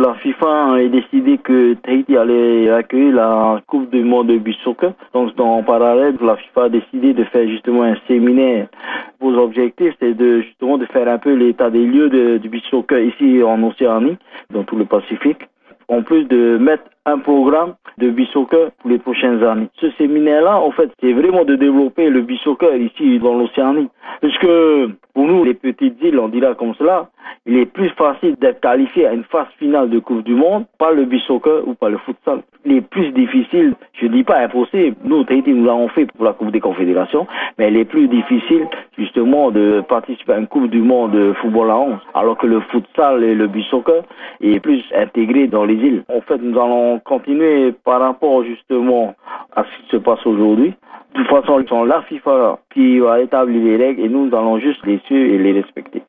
la FIFA ait décidé que Tahiti allait accueillir la Coupe du monde de beach soccer. Donc, en parallèle, la FIFA a décidé de faire justement un séminaire. Vos objectifs, c'est justement de faire un peu l'état des lieux du beach soccer ici en Océanie, dans tout le Pacifique. En plus de mettre un programme de beach soccer pour les prochaines années. Ce séminaire-là, en fait, c'est vraiment de développer le beach soccer ici dans l'Océanie. Parce que pour nous, les petites îles, on dira comme cela, il est plus facile d'être qualifié à une phase finale de Coupe du Monde par le beach soccer ou par le futsal. Les plus difficiles, je dis pas impossible, nous, au Tahiti, nous l'avons fait pour la Coupe des Confédérations, mais les plus difficiles, justement, de participer à une Coupe du Monde de football à 11, alors que le futsal et le beach soccer est plus intégré dans les îles. En fait, nous allons continuer par rapport, justement, à ce qui se passe aujourd'hui. De toute façon, c'est la FIFA qui va établir les règles et nous allons juste les suivre et les respecter.